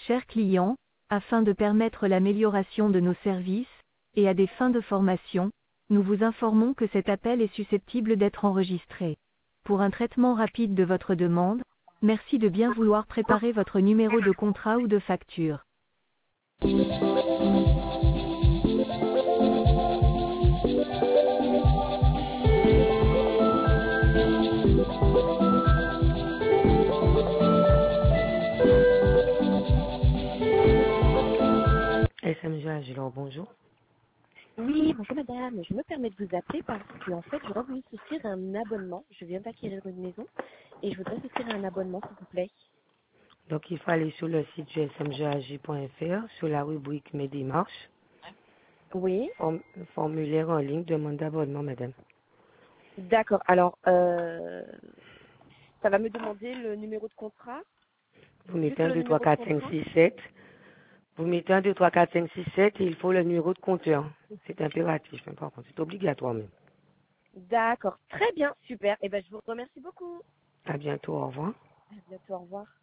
chers clients, afin de permettre l'amélioration de nos services, et à des fins de formation, nous vous informons que cet appel est susceptible d'être enregistré. Pour un traitement rapide de votre demande, merci de bien vouloir préparer votre numéro de contrat ou de facture. SMG Agilor, bonjour. Oui, bonjour madame. Je me permets de vous appeler parce que en fait, j'aurais voulu souscrire un abonnement. Je viens d'acquérir une maison et je voudrais souscrire un abonnement, s'il vous plaît. Donc, il faut aller sur le site du smgag.fr, sur la rubrique Mes démarches, Oui, formulaire en ligne, demande d'abonnement, madame. d'accord. Alors, ça va me demander le numéro de contrat. Vous Juste mettez 1, le 2, 3, numéro de 4, 5, contrat. 6, 7. Vous mettez 1, 2, 3, 4, 5, 6, 7 et il faut le numéro de compteur. C'est impératif, hein, par contre, c'est obligatoire même. D'accord. Très bien, super. Eh ben, je vous remercie beaucoup. À bientôt, au revoir. À bientôt, au revoir.